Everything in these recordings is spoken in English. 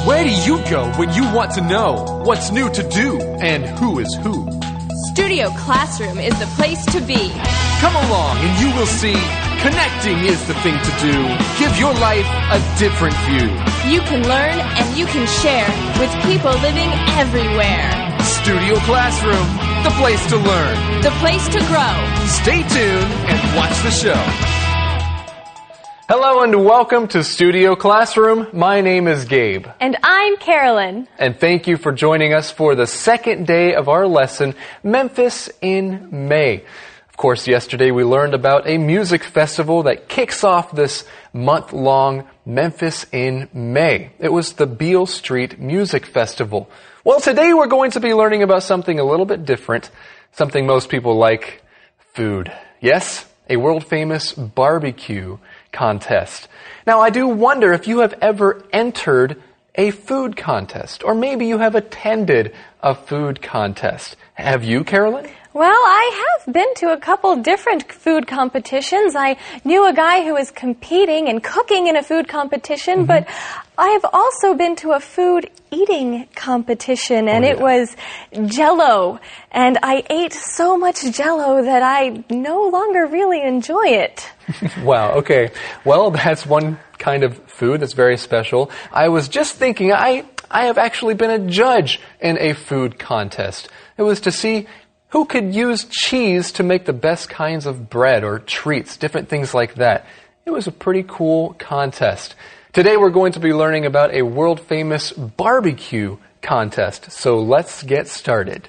Where do you go when you want to know what's new to do and who is who? Studio Classroom is the place to be. Come along and you will see connecting is the thing to do. Give your life a different view. You can learn and you can share with people living everywhere. Studio Classroom, the place to learn. The place to grow. Stay tuned and watch the show. Hello and welcome to Studio Classroom. My name is Gabe. And I'm Carolyn. And thank you for joining us for the second day of our lesson, Memphis in May. Of course, yesterday we learned about a music festival that kicks off this month-long Memphis in May. It was the Beale Street Music Festival. Well, today we're going to be learning about something a little bit different, something most people like, food. Yes, a world-famous barbecue contest. Now, I do wonder if you have ever entered a food contest, or maybe you have attended a food contest. Have you, Carolyn? Well, I have been to a couple different food competitions. I knew a guy who was competing and cooking in a food competition, but I have also been to a food eating competition, and it was Jell-O. And I ate so much Jell-O that I no longer really enjoy it. Wow, okay. Well, that's one kind of food that's very special. I was just thinking, I have actually been a judge in a food contest. It was to see who could use cheese to make the best kinds of bread or treats, different things like that. It was a pretty cool contest. Today we're going to be learning about a world-famous barbecue contest. So let's get started.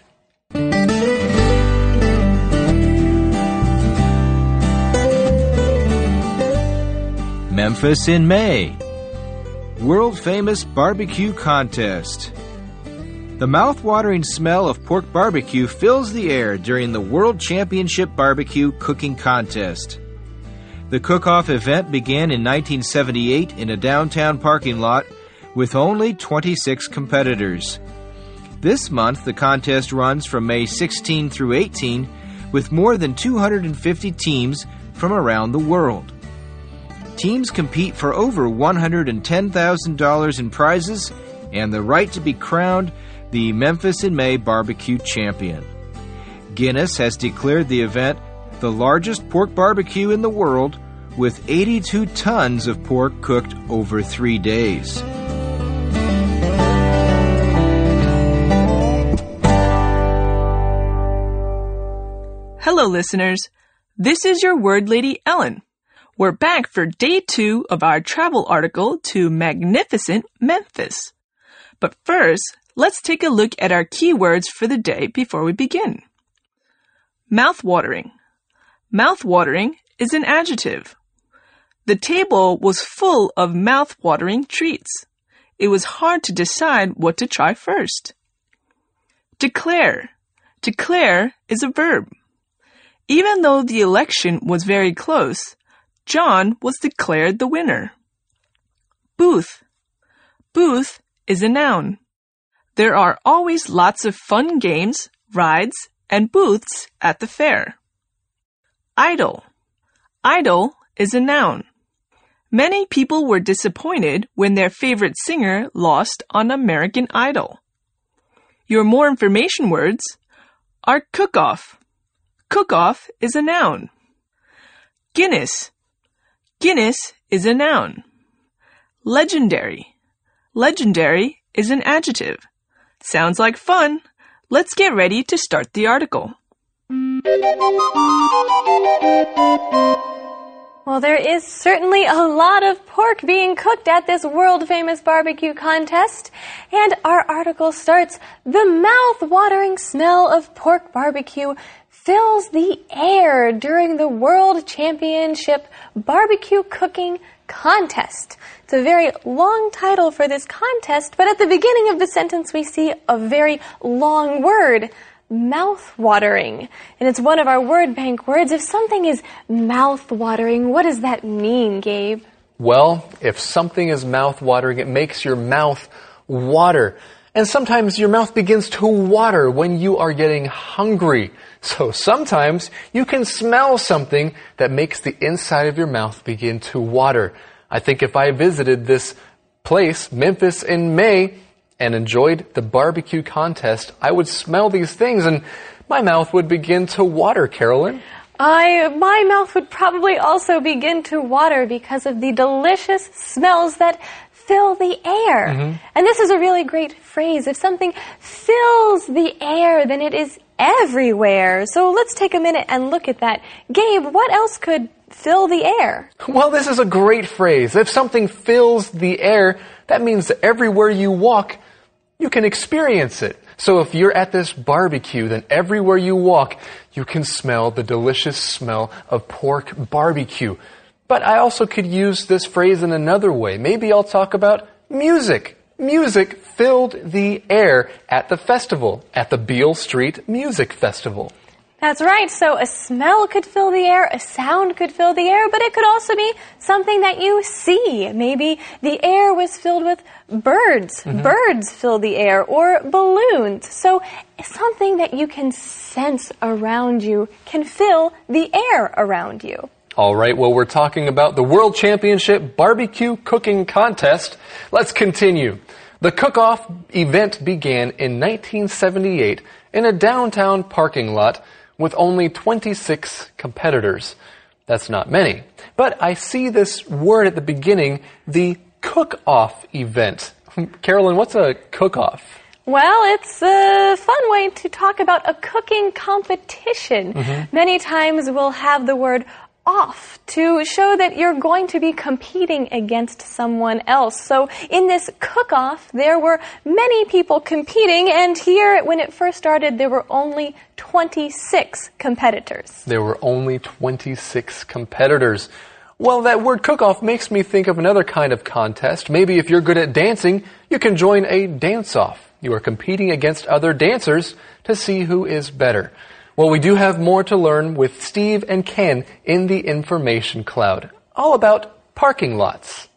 Memphis in May. World-famous barbecue contest. The mouth-watering smell of pork barbecue fills the air during the World Championship Barbecue Cooking Contest. The cook-off event began in 1978 in a downtown parking lot with only 26 competitors. This month, the contest runs from May 16 through 18 with more than 250 teams from around the world. Teams compete for over $110,000 in prizes and the right to be crowned the Memphis in May barbecue champion. Guinness has declared the event the largest pork barbecue in the world, with 82 tons of pork cooked over 3 days. Hello, listeners. This is your word lady, Ellen. We're back for day 2 of our travel article to magnificent Memphis. But first, let's take a look at our keywords for the day before we begin. Mouth-watering. Mouth-watering is an adjective. The table was full of mouth-watering treats. It was hard to decide what to try first. Declare. Declare is a verb. Even though the election was very close, John was declared the winner. Booth. Booth is a noun. There are always lots of fun games, rides, and booths at the fair. Idol. Idol is a noun. Many people were disappointed when their favorite singer lost on American Idol. Your more information words are cook-off. Cook-off is a noun. Guinness. Guinness is a noun. Legendary. Legendary is an adjective. Sounds like fun. Let's get ready to start the article. Well, there is certainly a lot of pork being cooked at this world-famous barbecue contest. And our article starts, the mouth-watering smell of pork barbecue fills the air during the World Championship Barbecue Cooking Contest. It's a very long title for this contest, but at the beginning of the sentence we see a very long word, mouth-watering. And it's one of our word bank words. If something is mouth-watering, what does that mean, Gabe? Well, if something is mouth-watering, it makes your mouth water. And sometimes your mouth begins to water when you are getting hungry. So sometimes you can smell something that makes the inside of your mouth begin to water. I think if I visited this place, Memphis in May, and enjoyed the barbecue contest, I would smell these things and my mouth would begin to water, Carolyn. My mouth would probably also begin to water because of the delicious smells that fill the air. And this is a really great phrase. If something fills the air, then it is everywhere. So let's take a minute and look at that. Gabe, what else could fill the air? Well, this is a great phrase. If something fills the air, that means that everywhere you walk, you can experience it. So if you're at this barbecue, then everywhere you walk, you can smell the delicious smell of pork barbecue. But I also could use this phrase in another way. Maybe I'll talk about music. Music filled the air at the festival, at the Beale Street Music Festival. That's right. So a smell could fill the air, a sound could fill the air, but it could also be something that you see. Maybe the air was filled with birds. Birds fill the air, or balloons. So something that you can sense around you can fill the air around you. All right, well, we're talking about the World Championship Barbecue Cooking Contest. Let's continue. The cook-off event began in 1978 in a downtown parking lot with only 26 competitors. That's not many. But I see this word at the beginning, the cook-off event. Carolyn, what's a cook-off? Well, it's a fun way to talk about a cooking competition. Many times we'll have the word off to show that you're going to be competing against someone else. So in this cook-off, there were many people competing, and here, when it first started, there were only 26 competitors. There were only 26 competitors. Well, that word cook-off makes me think of another kind of contest. Maybe if you're good at dancing, you can join a dance-off. You are competing against other dancers to see who is better. Well, we do have more to learn with Steve and Ken in the Information Cloud, all about parking lots.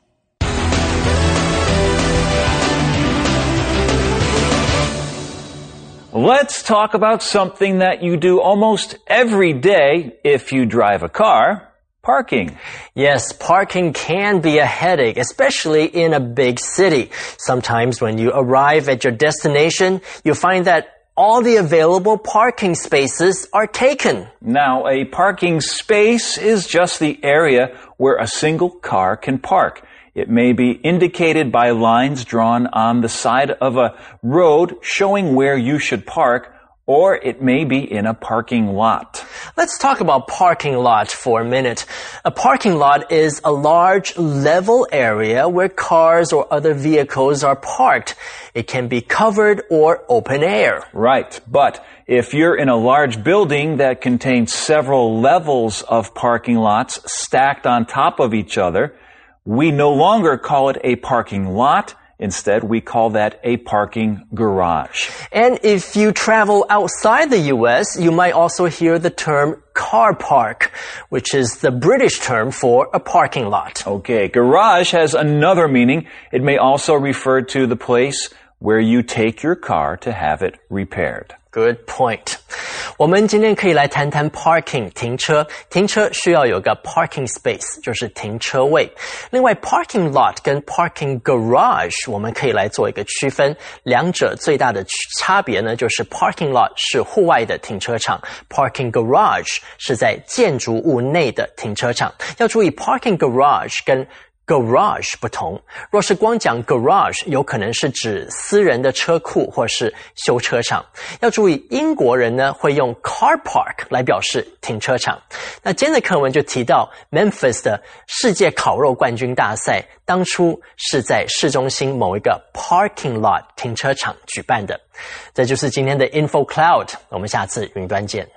Let's talk about something that you do almost every day if you drive a car, parking. Yes, parking can be a headache, especially in a big city. Sometimes when you arrive at your destination, you find that all the available parking spaces are taken. Now, a parking space is just the area where a single car can park. It may be indicated by lines drawn on the side of a road showing where you should park, or it may be in a parking lot. Let's talk about parking lot for a minute. A parking lot is a large level area where cars or other vehicles are parked. It can be covered or open air. Right, but if you're in a large building that contains several levels of parking lots stacked on top of each other, we no longer call it a parking lot. Instead, we call that a parking garage. And if you travel outside the U.S., you might also hear the term car park, which is the British term for a parking lot. Okay, garage has another meaning. It may also refer to the place where you take your car to have it repaired. Good point. 我们今天可以来谈谈 parking 停车。停车需要有个 parking space， 就是停车位。另外 parking lot 跟 parking garage 我们可以来做一个区分。两者最大的差别呢，就是 parking lot 是户外的停车场， parking garage 是在建筑物内的停车场。要注意 parking garage 跟garage 不同，若是光讲 garage 有可能是指私人的车库或是修车厂。要注意英国人呢会用 car park 来表示停车场。那今天的课文就提到 Memphis 的世界烤肉冠军大赛当初是在市中心某一个 parking lot 停车场举办的。这就是今天的 Info Cloud， 我们下次云端见。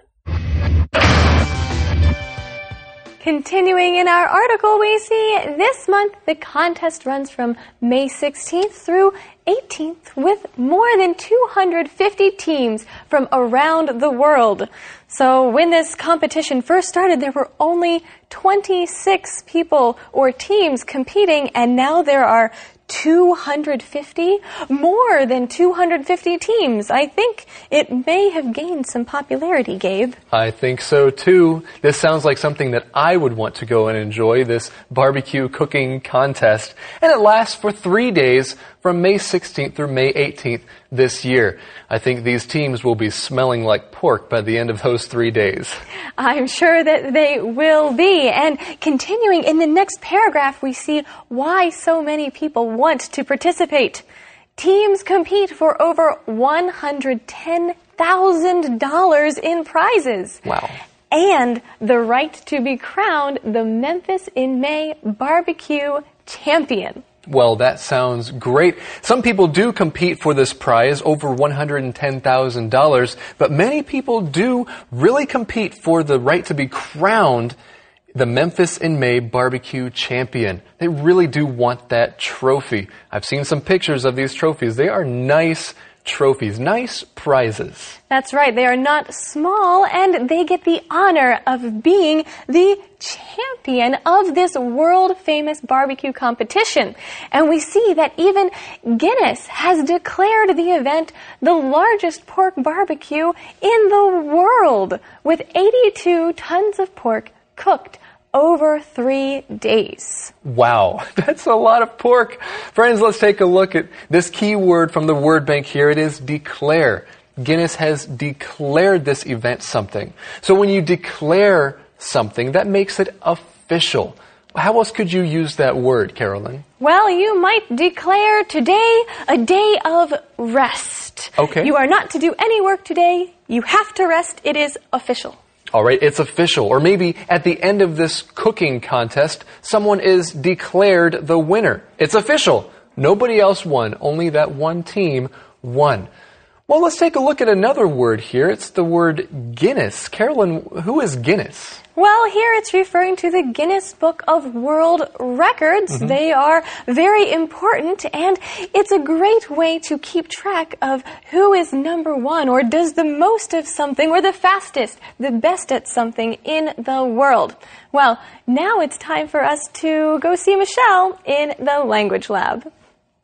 Continuing in our article, we see this month the contest runs from May 16th through 18th with more than 250 teams from around the world. So when this competition first started, there were only 26 people or teams competing, and now there are 250, more than 250 teams. I think it may have gained some popularity, Gabe. I think so too. This sounds like something that I would want to go and enjoy, this barbecue cooking contest. And it lasts for 3 days from May 16th through May 18th this year. I think these teams will be smelling like pork by the end of those 3 days. I'm sure that they will be. And continuing in the next paragraph, we see why so many people want to participate. Teams compete for over $110,000 in prizes. Wow. And the right to be crowned the Memphis in May Barbecue Champion. Well, that sounds great. Some people do compete for this prize, over $110,000, but many people do really compete for the right to be crowned the Memphis in May Barbecue Champion. They really do want that trophy. I've seen some pictures of these trophies. They are nice trophies, nice prizes. That's right. They are not small, and they get the honor of being the champion of this world-famous barbecue competition. And we see that even Guinness has declared the event the largest pork barbecue in the world, with 82 tons of pork cooked over 3 days. Wow, that's a lot of pork. Friends, let's take a look at this key word from the word bank here. It is declare. Guinness has declared this event something. So when you declare something, that makes it official. How else could you use that word, Carolyn? Well, you might declare today a day of rest. Okay. You are not to do any work today. You have to rest. It is official. All right, it's official. Or maybe at the end of this cooking contest, someone is declared the winner. It's official. Nobody else won. Only that one team won. Well, let's take a look at another word here. It's the word Guinness. Carolyn, who is Guinness? Well, here it's referring to the Guinness Book of World Records. Mm-hmm. They are very important, and it's a great way to keep track of who is number one or does the most of something or the fastest, the best at something in the world. Well, now it's time for us to go see Michelle in the Language Lab.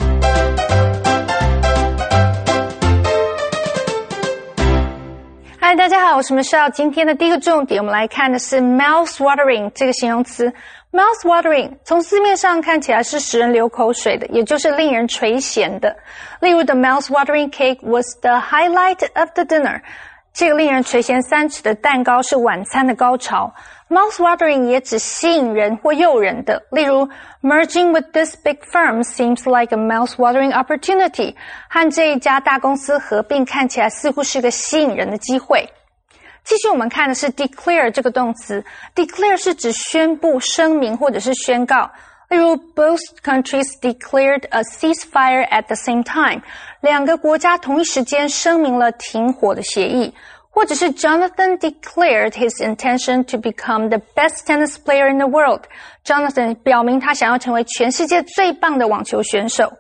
嗨，大家好，我是 Michelle。今天的第一个重点，我们来看的是 mouth-watering 这个形容词。mouth-watering 从字面上看起来是使人流口水的，也就是令人垂涎的。例如 ，the mouth-watering cake was the highlight of the dinner。这个令人垂涎三尺的蛋糕是晚餐的高潮。mouth-watering 也指吸引人或诱人的，例如 merging with this big firm seems like a mouth-watering opportunity。和这一家大公司合并看起来似乎是个吸引人的机会。继续我们看的是 declare 这个动词。declare 是指宣布、声明或者是宣告。例如 both countries declared a ceasefire at the same time。两个国家同一时间声明了停火的协议。或者是 Jonathan declared his intention to become the best tennis player in the world. Jonathan 表明他想要成为全世界最棒的网球选手。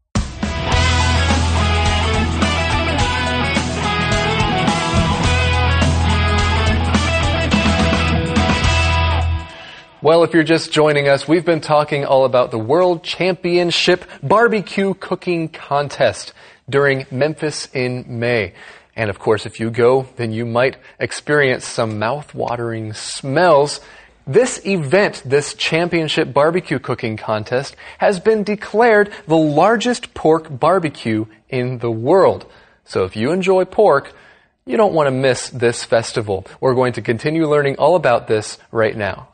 Well, if you're just joining us, we've been talking all about the World Championship Barbecue Cooking Contest during Memphis in May. And of course, if you go, then you might experience some mouth-watering smells. This event, this championship barbecue cooking contest, has been declared the largest pork barbecue in the world. So if you enjoy pork, you don't want to miss this festival. We're going to continue learning all about this right now.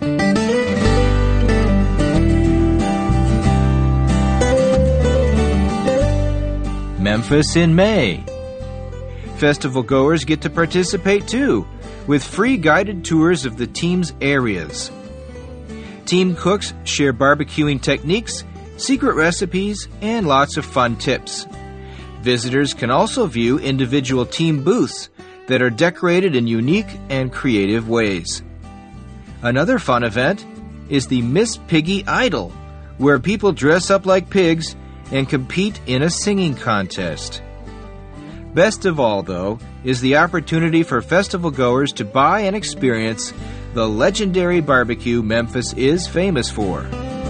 Memphis in May. Festival goers get to participate too, with free guided tours of the team's areas. Team cooks share barbecuing techniques, secret recipes, and lots of fun tips. Visitors can also view individual team booths that are decorated in unique and creative ways. Another fun event is the Miss Piggy Idol, where people dress up like pigs and compete in a singing contest. Best of all, though, is the opportunity for festival goers to buy and experience the legendary barbecue Memphis is famous for.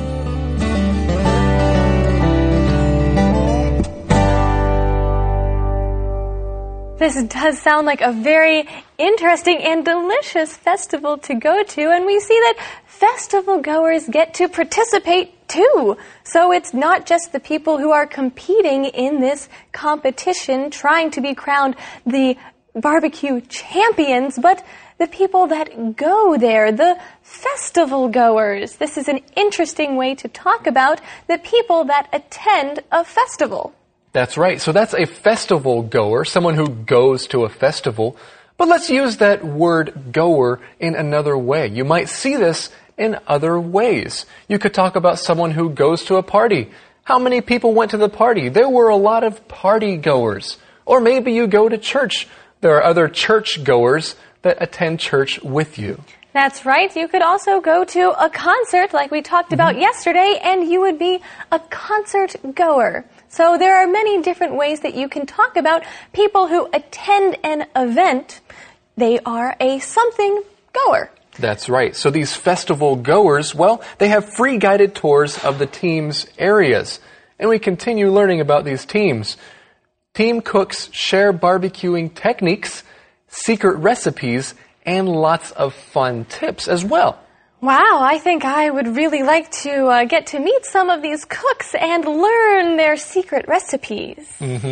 This does sound like a very interesting and delicious festival to go to, and we see that festival goers get to participate too. So it's not just the people who are competing in this competition trying to be crowned the barbecue champions, but the people that go there, the festival goers. This is an interesting way to talk about the people that attend a festival. That's right. So that's a festival goer, someone who goes to a festival. But let's use that word goer in another way. You might see this in other ways. You could talk about someone who goes to a party. How many people went to the party? There were a lot of party goers. Or maybe you go to church. There are other church goers that attend church with you. That's right. You could also go to a concert like we talked about yesterday, and you would be a concert goer. So there are many different ways that you can talk about people who attend an event. They are a something goer. That's right. So these festival goers, well, they have free guided tours of the team's areas. And we continue learning about these teams. Team cooks share barbecuing techniques, secret recipes, and lots of fun tips as well. Wow, I think I would really like to get to meet some of these cooks and learn their secret recipes.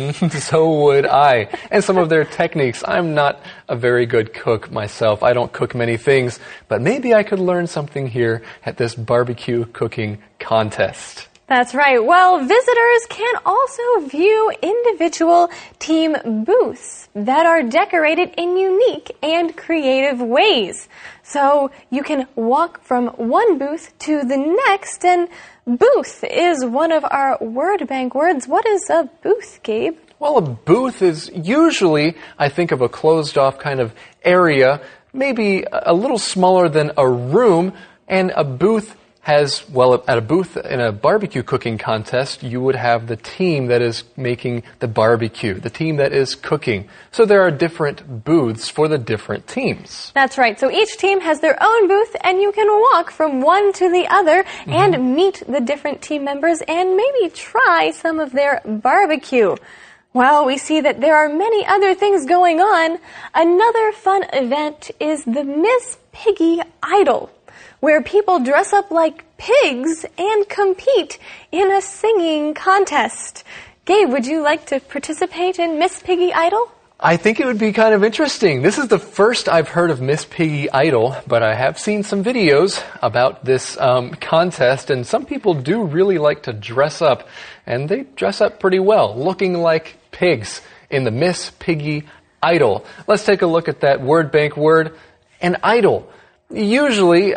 So would I. And some of their techniques. I'm not a very good cook myself. I don't cook many things, but maybe I could learn something here at this barbecue cooking contest. That's right. Well, visitors can also view individual team booths that are decorated in unique and creative ways. So you can walk from one booth to the next, and booth is one of our word bank words. What is a booth, Gabe? Well, a booth is usually, I think of a closed-off kind of area, maybe a little smaller than a room, and a booth has, well, at a booth in a barbecue cooking contest, you would have the team that is making the barbecue, the team that is cooking. So there are different booths for the different teams. That's right. So each team has their own booth, and you can walk from one to the other and meet the different team members and maybe try some of their barbecue. Well, we see that there are many other things going on. Another fun event is the Miss Piggy Idol, where people dress up like pigs and compete in a singing contest. Gabe, would you like to participate in Miss Piggy Idol? I think it would be kind of interesting. This is the first I've heard of Miss Piggy Idol, but I have seen some videos about this contest, and some people do really like to dress up, and they dress up pretty well, looking like pigs in the Miss Piggy Idol. Let's take a look at that word bank word, an idol. Usually,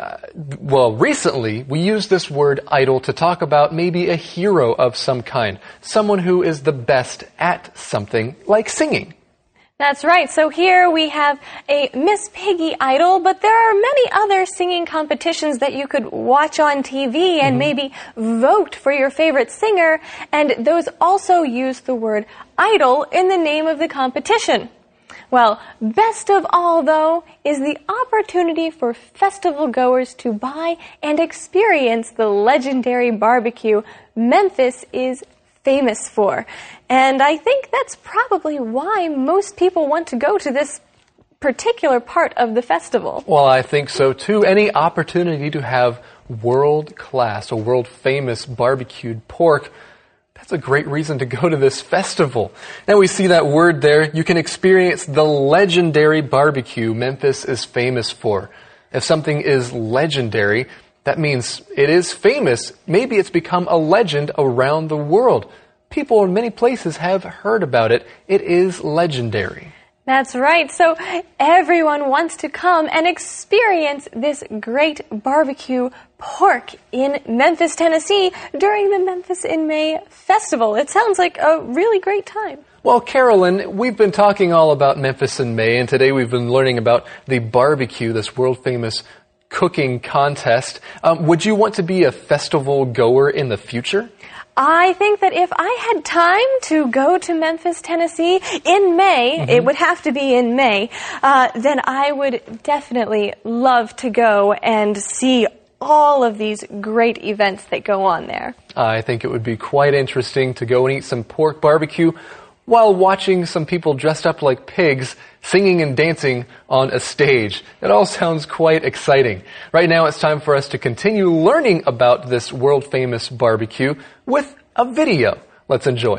recently, we use this word idol to talk about maybe a hero of some kind, someone who is the best at something, like singing. That's right. So here we have a Miss Piggy Idol, but there are many other singing competitions that you could watch on TV and maybe vote for your favorite singer, and those also use the word idol in the name of the competition. Well, best of all, though, is the opportunity for festival goers to buy and experience the legendary barbecue Memphis is famous for. And I think that's probably why most people want to go to this particular part of the festival. Well, I think so too. Any opportunity to have world-class or world-famous barbecued pork, that's a great reason to go to this festival. Now we see that word there. You can experience the legendary barbecue Memphis is famous for. If something is legendary, that means it is famous. Maybe it's become a legend around the world. People in many places have heard about it. It is legendary. That's right. So everyone wants to come and experience this great barbecue pork in Memphis, Tennessee during the Memphis in May festival. It sounds like a really great time. Well, Carolyn, we've been talking all about Memphis in May, and today we've been learning about the barbecue, this world-famous cooking contest. Would you want to be a festival goer in the future? I think that if I had time to go to Memphis, Tennessee in May, it would have to be in May, then I would definitely love to go and see all of these great events that go on there. I think it would be quite interesting to go and eat some pork barbecue while watching some people dressed up like pigs singing and dancing on a stage. It all sounds quite exciting. Right now it's time for us to continue learning about this world-famous barbecue with a video. Let's enjoy.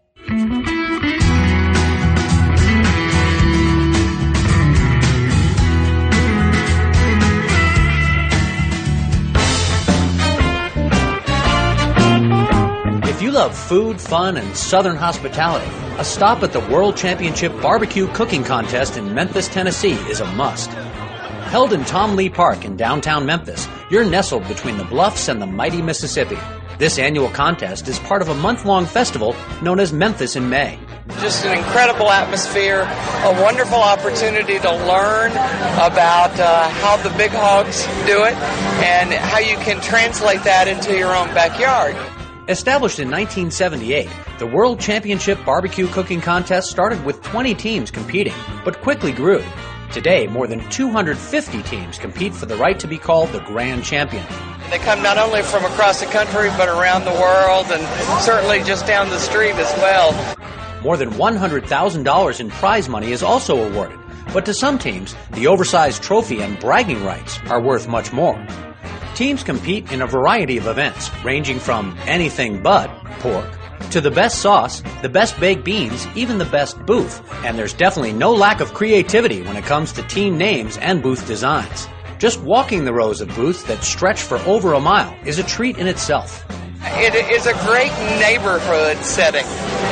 If you love food, fun, and Southern hospitality, a stop at the World Championship Barbecue Cooking Contest in Memphis, Tennessee is a must. Held in Tom Lee Park in downtown Memphis, you're nestled between the bluffs and the mighty Mississippi. This annual contest is part of a month-long festival known as Memphis in May. Just an incredible atmosphere, a wonderful opportunity to learn about how the big hogs do it and how you can translate that into your own backyard. Established in 1978, the World Championship Barbecue Cooking Contest started with 20 teams competing, but quickly grew. Today, more than 250 teams compete for the right to be called the Grand Champion. They come not only from across the country, but around the world, and certainly just down the street as well. More than $100,000 in prize money is also awarded, but to some teams, the oversized trophy and bragging rights are worth much more. Teams compete in a variety of events, ranging from anything but pork, to the best sauce, the best baked beans, even the best booth. And there's definitely no lack of creativity when it comes to team names and booth designs. Just walking the rows of booths that stretch for over a mile is a treat in itself. It is a great neighborhood setting.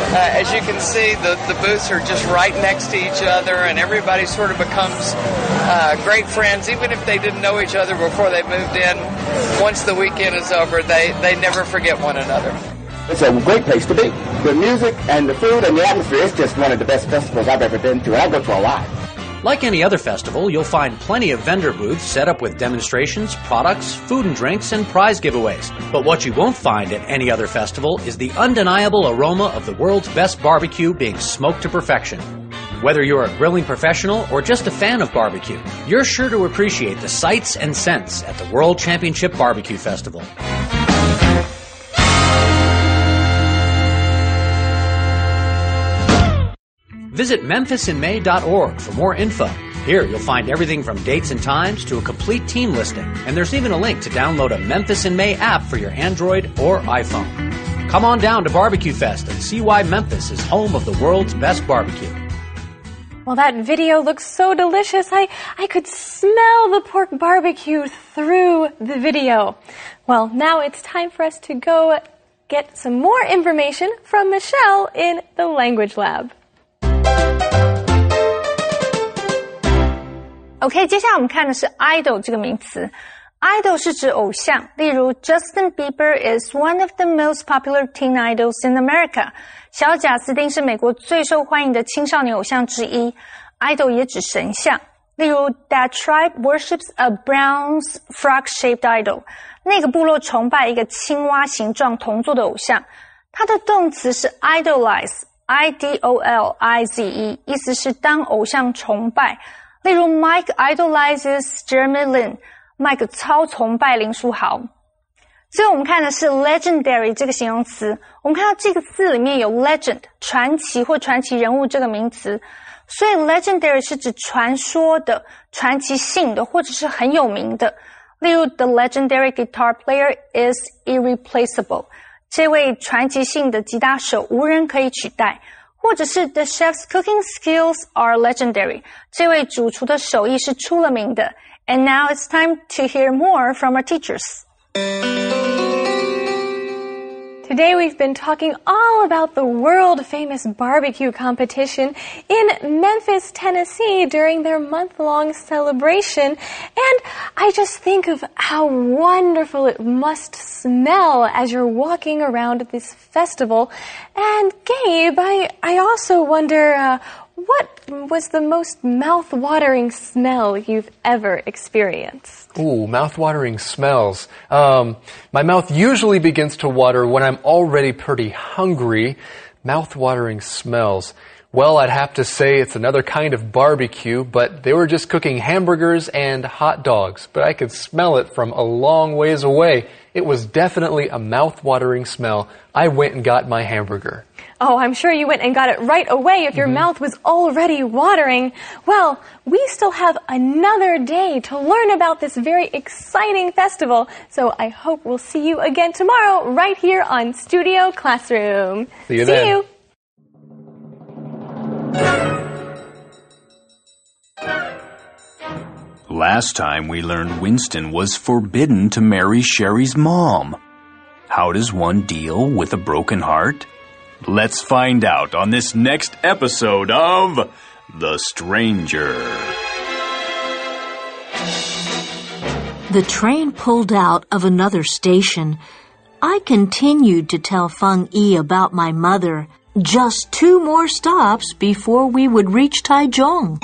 As you can see, the booths are just right next to each other, and everybody sort of becomes great friends. Even if they didn't know each other before they moved in, once the weekend is over, they never forget one another. It's a great place to be. The music and the food and the atmosphere is just one of the best festivals I've ever been to, and I go to a lot. Like any other festival, you'll find plenty of vendor booths set up with demonstrations, products, food and drinks, and prize giveaways. But what you won't find at any other festival is the undeniable aroma of the world's best barbecue being smoked to perfection. Whether you're a grilling professional or just a fan of barbecue, you're sure to appreciate the sights and scents at the World Championship Barbecue Festival. Visit memphisinmay.org for more info. Here you'll find everything from dates and times to a complete team listing, and there's even a link to download a Memphis in May app for your Android or iPhone. Come on down to Barbecue Fest and see why Memphis is home of the world's best barbecue. Well, that video looks so delicious. I could smell the pork barbecue through the video. Well, now it's time for us to go get some more information from Michelle in the Language Lab. OK， 接下来我们看的是 idol 这个名词。idol 是指偶像，例如 Justin Bieber is one of the most popular teen idols in America。小贾斯汀是美国最受欢迎的青少年偶像之一。idol 也指神像，例如 That tribe worships a bronze frog-shaped idol。那个部落崇拜一个青蛙形状铜做的偶像。它的动词是 idolize。idolize 意思是当偶像崇拜，例如 Mike idolizes Jeremy Lin，Mike 超崇拜林书豪。最后我们看的是 legendary 这个形容词，我们看到这个字里面有 legend 传奇或传奇人物这个名词，所以 legendary 是指传说的、传奇性的或者是很有名的。例如 The legendary guitar player is irreplaceable， 这位传奇性的吉他手无人可以取代。或者是 The chef's cooking skills are legendary， 这位主厨的手艺是出了名的。And now it's time to hear more from our teachers. Today we've been talking all about the world-famous barbecue competition in Memphis, Tennessee during their month-long celebration. And I just think of how wonderful it must smell as you're walking around this festival. And Gabe, I also wonder, what was the most mouth-watering smell you've ever experienced? Ooh, mouth-watering smells. My mouth usually begins to water when I'm already pretty hungry. Mouth-watering smells. Well, I'd have to say it's another kind of barbecue, but they were just cooking hamburgers and hot dogs. But I could smell it from a long ways away. It was definitely a mouth-watering smell. I went and got my hamburger. Oh, I'm sure you went and got it right away if your mouth was already watering. Well, we still have another day to learn about this very exciting festival. So I hope we'll see you again tomorrow right here on Studio Classroom. See you then. See you. Last time we learned Winston was forbidden to marry Sherry's mom. How does one deal with a broken heart? Let's find out on this next episode of The Stranger. The train pulled out of another station. I continued to tell Feng Yi about my mother. Just 2 more stops before we would reach Taichung.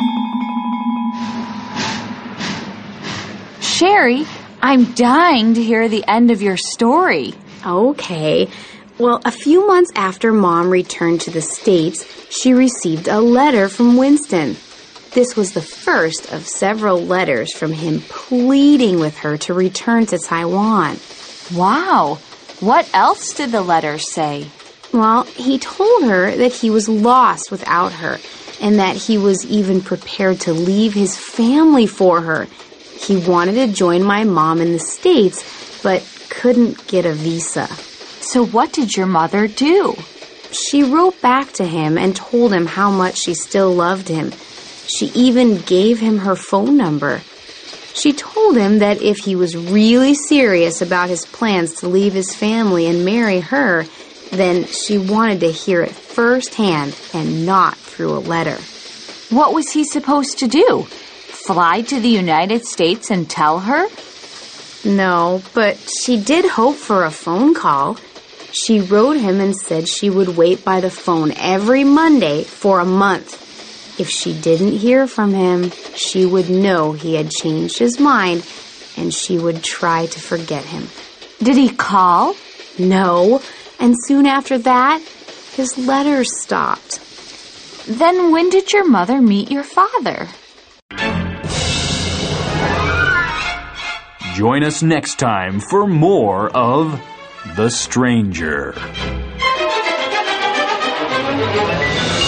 Sherry, I'm dying to hear the end of your story. Okay. Well, a few months after Mom returned to the States, she received a letter from Winston. This was the first of several letters from him pleading with her to return to Taiwan. Wow. What else did the letter say? Well, he told her that he was lost without her and that he was even prepared to leave his family for her. He wanted to join my mom in the States, but couldn't get a visa. So what did your mother do? She wrote back to him and told him how much she still loved him. She even gave him her phone number. She told him that if he was really serious about his plans to leave his family and marry her, then she wanted to hear it firsthand and not through a letter. What was he supposed to do? Fly to the United States and tell her? No, but she did hope for a phone call. She wrote him and said she would wait by the phone every Monday for a month. If she didn't hear from him, she would know he had changed his mind and she would try to forget him. Did he call? No, and soon after that, his letters stopped. Then when did your mother meet your father? Join us next time for more of The Stranger.